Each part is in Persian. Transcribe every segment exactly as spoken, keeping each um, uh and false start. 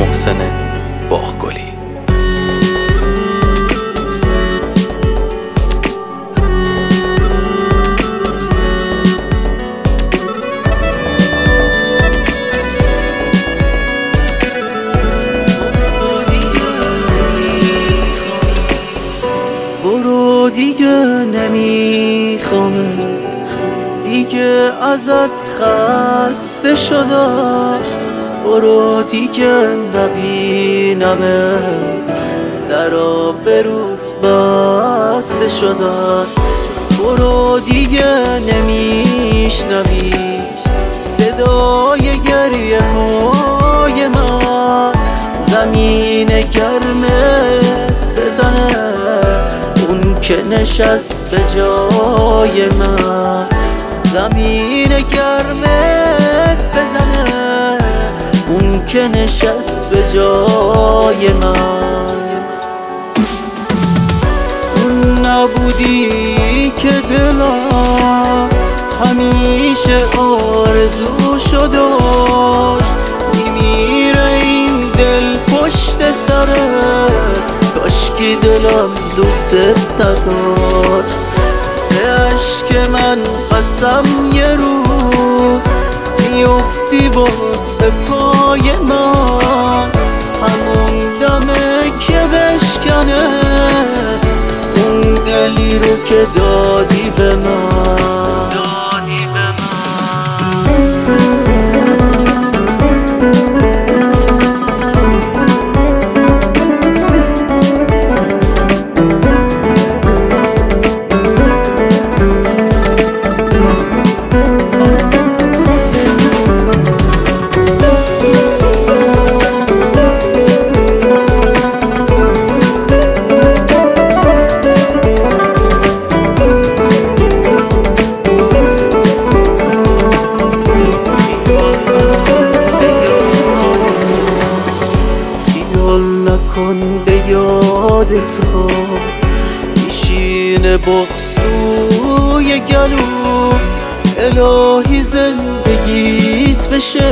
محسن باغگلی. برو دیگه نمیخوامت، دیگه ازت خسته شدم. برو دیگه نبینمت، درا بروت بسته شدن. برو دیگه نمیشنوی صدای گریه های من، زمین گرمت بزنه اون که نشست به جای من. زمین گرمت بزنه اون که نشست به جای من. اون نبودی که دلم همیشه آرزو شداش، میمیره این دل پشت سرت، کاشکی دلم دوست نداشت. به عشق من قسم یه روز میفتی باز به پای من، همون دمه که بشکنه اون دلی رو که دادی به من. نکن به یاد تو میشینه بغض توی گلو، الهی زندگیت بشه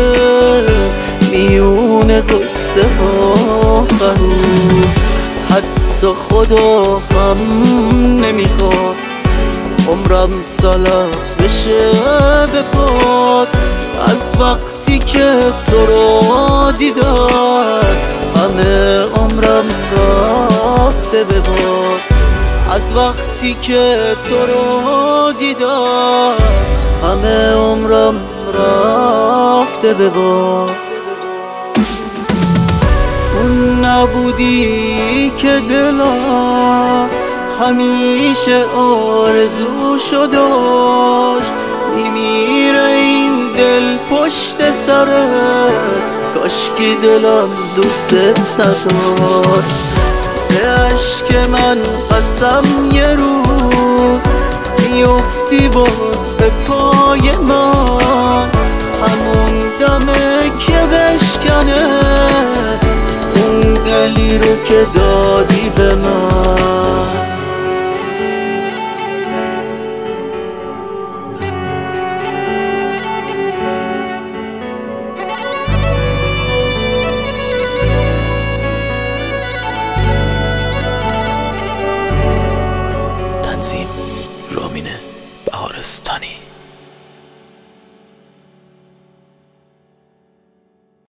میون قصه ها فرو. حتی خدا هم نمیخواد عمرم تلف بشه به پاد، از وقتی که تو رو دیدم همه عمرم رفته به باد. از وقتی که تو رو دیدم همه عمرم رفته به باد. اون نبودی که دلم همیشه آرزو شداش، میمیره این دل پشت سرت، کاشکی دلم دوست نداشت. به عشق من قسم یه روز میفتی باز به پای من، همون دمه که بشکنه اون دلی رو که دادی به من. تنظیم رامین بهارستانی.